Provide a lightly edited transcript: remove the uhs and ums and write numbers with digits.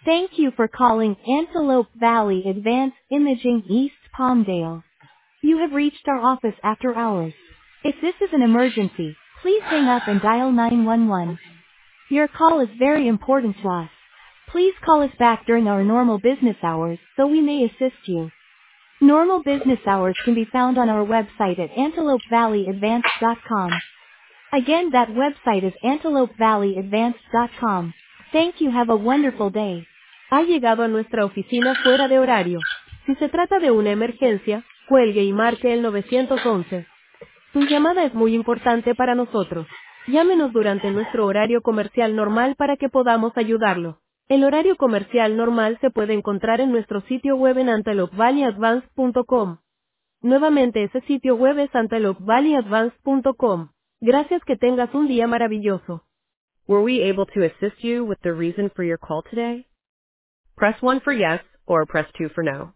Thank you for calling Antelope Valley Advanced Imaging East Palmdale. You have reached our office after hours. If this is an emergency, please hang up and dial 911. Your call is very important to us. Please call us back during our normal business hours so we may assist you. Normal business hours can be found on our website at antelopevalleyadvanced.com. Again, that website is antelopevalleyadvanced.com. Thank you. Have a wonderful day. Ha llegado a nuestra oficina fuera de horario. Si se trata de una emergencia, cuelgue y marque el 911. Su llamada es muy importante para nosotros. Llámenos durante nuestro horario comercial normal para que podamos ayudarlo. El horario comercial normal se puede encontrar en nuestro sitio web en antelopevalleyadvanced.com. Nuevamente ese sitio web es antelopevalleyadvanced.com. Gracias, que tengas un día maravilloso. Were we able to assist you with the reason for your call today? Press 1 for yes, or press 2 for no.